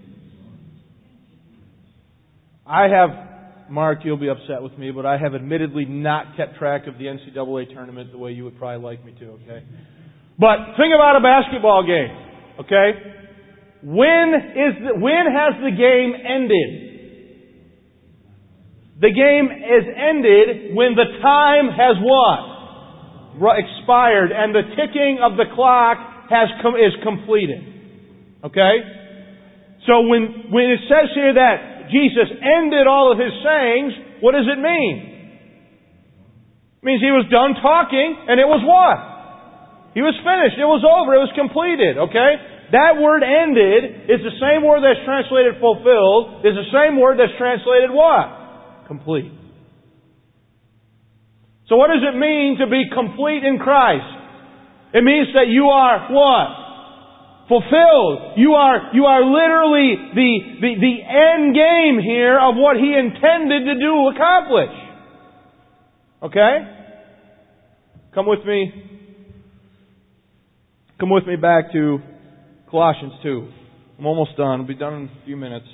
I have Mark, you'll be upset with me, but I have admittedly not kept track of the N C double A tournament the way you would probably like me to, okay? But think about a basketball game, okay? When is the, when has the game ended? The game is ended when the time has what? Expired, and the ticking of the clock has com- is completed. Okay? So when when it says here that Jesus ended all of his sayings, what does it mean? It means he was done talking, and it was what? He was finished. It was over. It was completed. Okay? That word ended is the same word that's translated fulfilled, is the same word that's translated what? Complete. So what does it mean to be complete in Christ? It means that you are what? Fulfilled. You are, you are literally the, the, the end game here of what He intended to do, accomplish. Okay? Come with me. Come with me back to Colossians two. I'm almost done. I'll be done in a few minutes.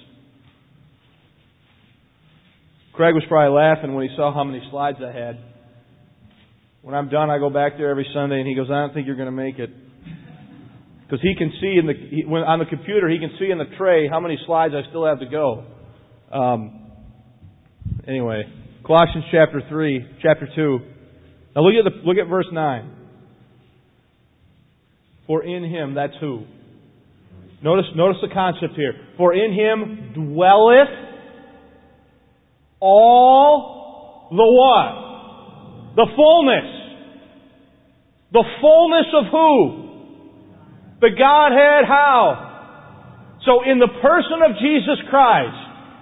Craig was probably laughing when he saw how many slides I had. When I'm done, I go back there every Sunday and he goes, I don't think you're going to make it. Because he can see in the he, when, on the computer, he can see in the tray how many slides I still have to go. Um, anyway, Colossians chapter three, chapter two. Now look at the look at verse nine. For in Him, that's who? Notice, notice the concept here. For in Him dwelleth all the what? The fullness. The fullness of who? The Godhead. How? So in the person of Jesus Christ,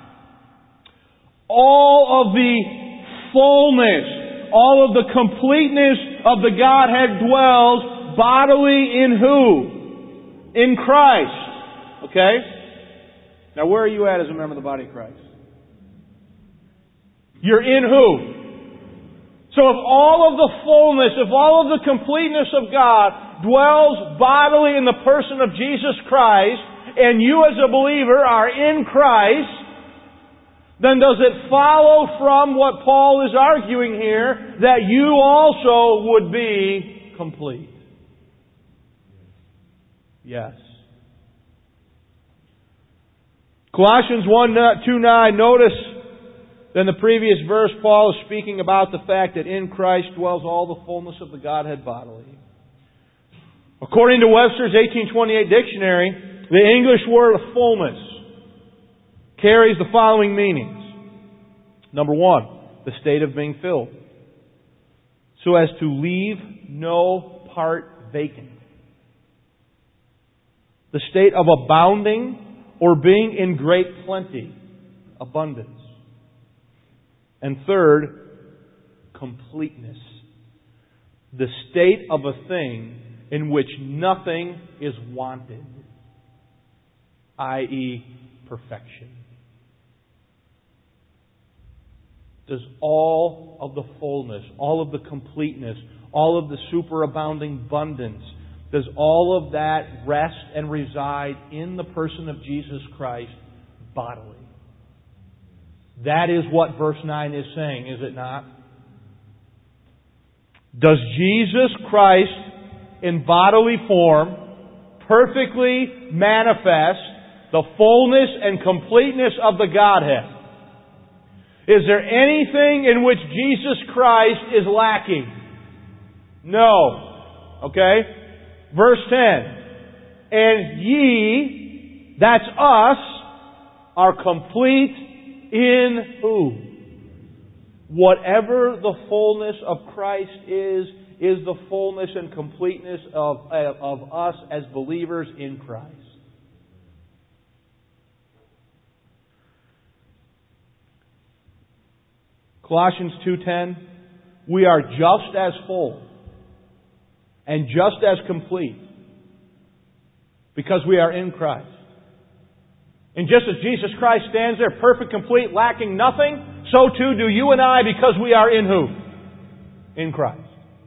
all of the fullness, all of the completeness of the Godhead dwells bodily in who? In Christ. Okay? Now where are you at as a member of the body of Christ? You're in who? So if all of the fullness, if all of the completeness of God dwells bodily in the person of Jesus Christ, and you as a believer are in Christ, then does it follow from what Paul is arguing here that you also would be complete? Yes. Colossians one two nine, notice in the previous verse Paul is speaking about the fact that in Christ dwells all the fullness of the Godhead bodily. According to Webster's eighteen twenty-eight dictionary, the English word fullness carries the following meanings. Number one, the state of being filled, so as to leave no part vacant. The state of abounding or being in great plenty, abundance. And third, completeness. The state of a thing in which nothing is wanted, that is perfection. Does all of the fullness, all of the completeness, all of the superabounding abundance, does all of that rest and reside in the person of Jesus Christ bodily? That is what verse nine is saying, is it not? Does Jesus Christ in bodily form perfectly manifest the fullness and completeness of the Godhead? Is there anything in which Jesus Christ is lacking? No. Okay? Verse ten. And ye, that's us, are complete in who? Whatever the fullness of Christ is, is the fullness and completeness of, of us as believers in Christ. Colossians two ten, we are just as full and just as complete because we are in Christ. And just as Jesus Christ stands there perfect, complete, lacking nothing, so too do you and I because we are in who? In Christ.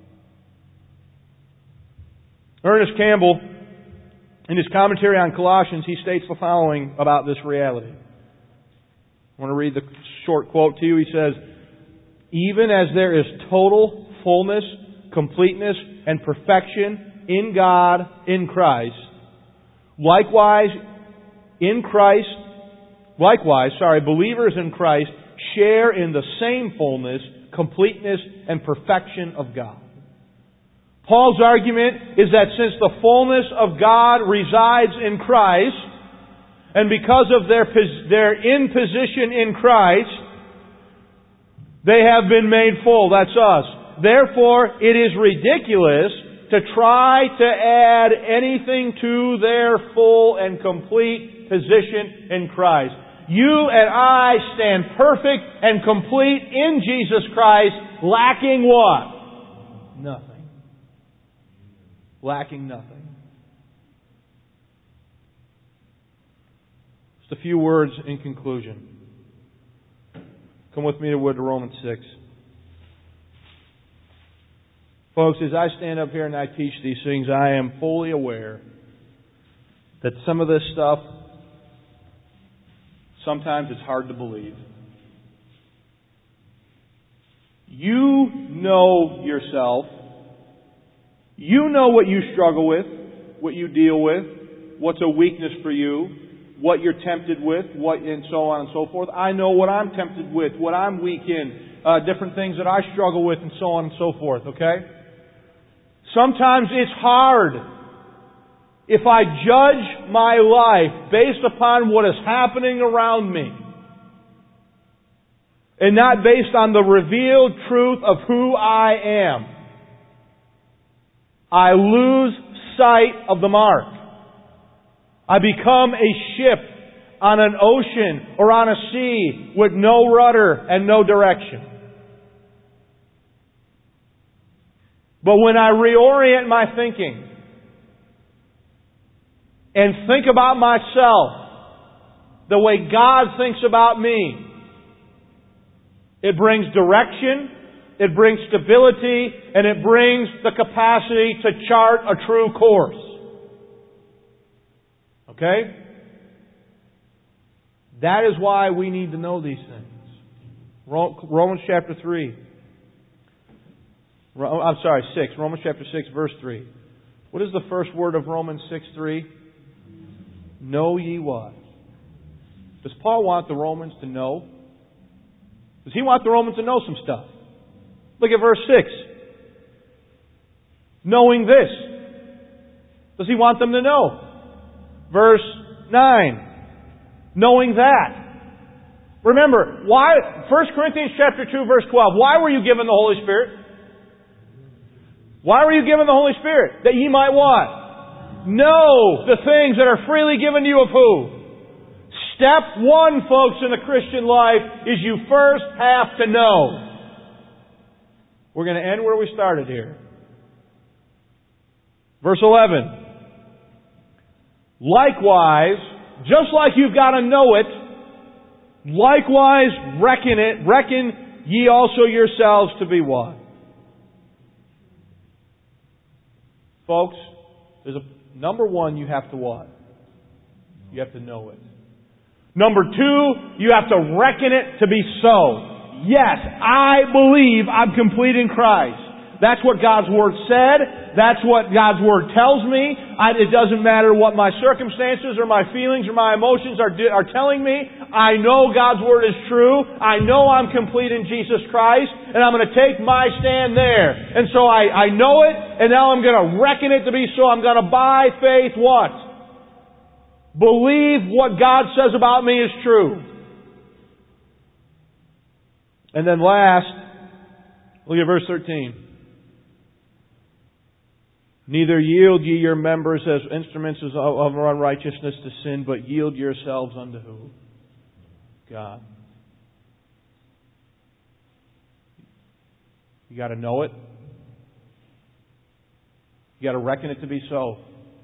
Ernest Campbell, in his commentary on Colossians, he states the following about this reality. I want to read the short quote to you. He says, even as there is total fullness, completeness, and perfection in God, in Christ, likewise, in Christ, likewise, sorry, believers in Christ share in the same fullness, completeness, and perfection of God. Paul's argument is that since the fullness of God resides in Christ, and because of their, their in position in Christ, they have been made full. That's us. Therefore, it is ridiculous to try to add anything to their full and complete position in Christ. You and I stand perfect and complete in Jesus Christ, lacking what? Nothing. Lacking nothing. Just a few words in conclusion. Come with me to Romans six. Folks, as I stand up here and I teach these things, I am fully aware that some of this stuff, sometimes it's hard to believe. You know yourself. You know what you struggle with, what you deal with, what's a weakness for you, what you're tempted with, what, and so on and so forth. I know what I'm tempted with, what I'm weak in, uh, different things that I struggle with, and so on and so forth, okay? Sometimes it's hard if I judge my life based upon what is happening around me, and not based on the revealed truth of who I am, I lose sight of the mark. I become a ship on an ocean or on a sea with no rudder and no direction. But when I reorient my thinking and think about myself the way God thinks about me, it brings direction, it brings stability, and it brings the capacity to chart a true course. Okay? That is why we need to know these things. Romans chapter three. I'm sorry, six. Romans chapter six, verse three. What is the first word of Romans six three? Know ye what? Does Paul want the Romans to know? Does he want the Romans to know some stuff? Look at verse six. Knowing this. Does he want them to know? Verse nine. Knowing that. Remember, why, First Corinthians chapter two, verse twelve, why were you given the Holy Spirit? Why were you given the Holy Spirit? That ye might what? Know the things that are freely given to you of who? Step one, folks, in the Christian life is you first have to know. We're going to end where we started here. Verse eleven. Likewise, just like you've got to know it, likewise reckon it, reckon ye also yourselves to be what? Folks, there's a number one, you have to what? You have to know it. Number two, you have to reckon it to be so. Yes, I believe I'm complete in Christ. That's what God's Word said. That's what God's Word tells me. I, it doesn't matter what my circumstances or my feelings or my emotions are, are telling me. I know God's Word is true. I know I'm complete in Jesus Christ. And I'm going to take my stand there. And so I, I know it. And now I'm going to reckon it to be so. I'm going to by faith what? Believe what God says about me is true. And then last, look at verse thirteen. Neither yield ye your members as instruments of unrighteousness to sin, but yield yourselves unto who? God. You got to know it. You got to reckon it to be so.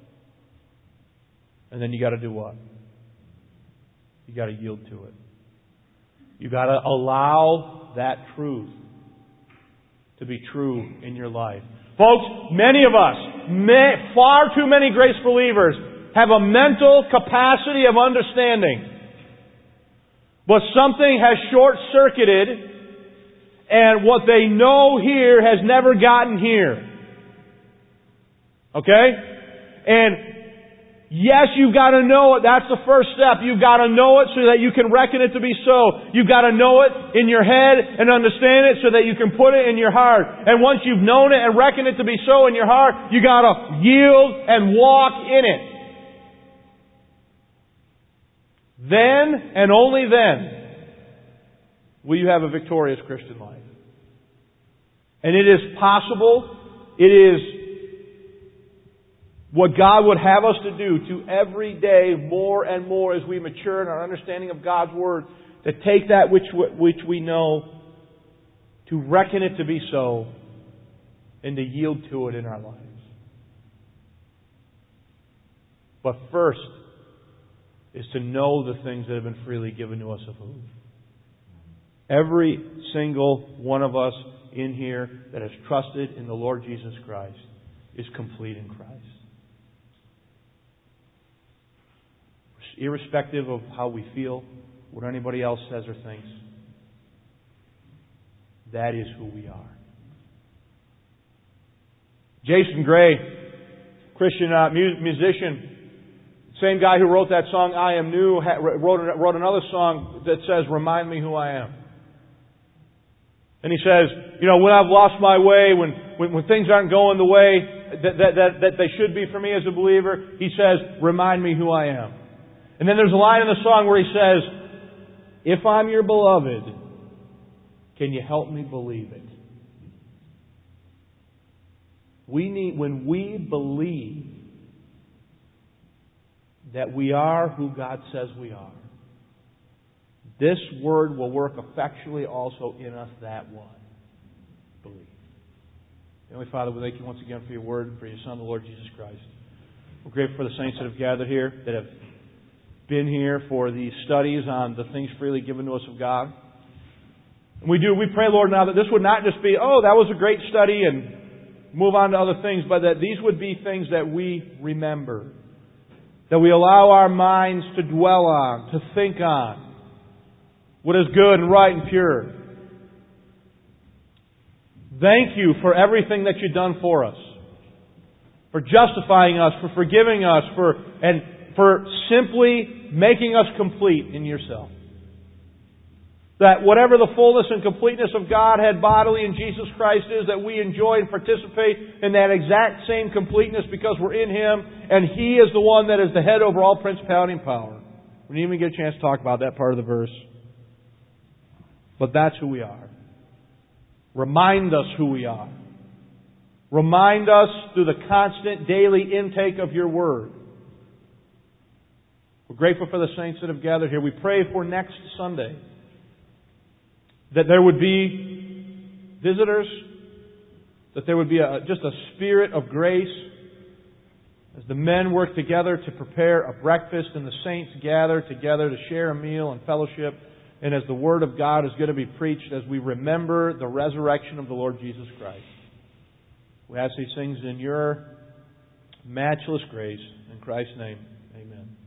And then you got to do what? You got to yield to it. You got to allow that truth to be true in your life. Folks, many of us, may, far too many grace believers, have a mental capacity of understanding. But something has short-circuited, and what they know here has never gotten here. Okay? And yes, you've got to know it. That's the first step. You've got to know it so that you can reckon it to be so. You've got to know it in your head and understand it so that you can put it in your heart. And once you've known it and reckoned it to be so in your heart, you got to yield and walk in it. Then, and only then, will you have a victorious Christian life. And it is possible, it is what God would have us to do to every day more and more as we mature in our understanding of God's Word, to take that which, which we know, to reckon it to be so, and to yield to it in our lives. But first is to know the things that have been freely given to us of whom. Every single one of us in here that has trusted in the Lord Jesus Christ is complete in Christ. Irrespective of how we feel, what anybody else says or thinks, that is who we are. Jason Gray, Christian uh, musician, same guy who wrote that song, I Am New, wrote, wrote another song that says, Remind Me Who I Am. And he says, you know, when I've lost my way, when, when, when things aren't going the way that, that, that, that they should be for me as a believer, he says, remind me who I am. And then there's a line in the song where he says, if I'm your beloved, can you help me believe it? We need, when we believe that we are who God says we are, this Word will work effectually also in us that one. Believe. Heavenly Father, we thank you once again for your Word and for your Son, the Lord Jesus Christ. We're grateful for the saints that have gathered here, that have been here for these studies on the things freely given to us of God. And we do, we pray, Lord, now that this would not just be, oh, that was a great study and move on to other things, but that these would be things that we remember, that we allow our minds to dwell on, to think on what is good and right and pure. Thank you for everything that you've done for us, for justifying us, for forgiving us, for and for simply making us complete in yourself. That whatever the fullness and completeness of God had bodily in Jesus Christ is, that we enjoy and participate in that exact same completeness because we're in Him, and He is the one that is the head over all principality and power. We didn't even get a chance to talk about that part of the verse. But that's who we are. Remind us who we are. Remind us through the constant daily intake of your Word. We're grateful for the saints that have gathered here. We pray for next Sunday that there would be visitors, that there would be a, just a spirit of grace as the men work together to prepare a breakfast and the saints gather together to share a meal and fellowship, and as the Word of God is going to be preached as we remember the resurrection of the Lord Jesus Christ. We ask these things in your matchless grace. In Christ's name.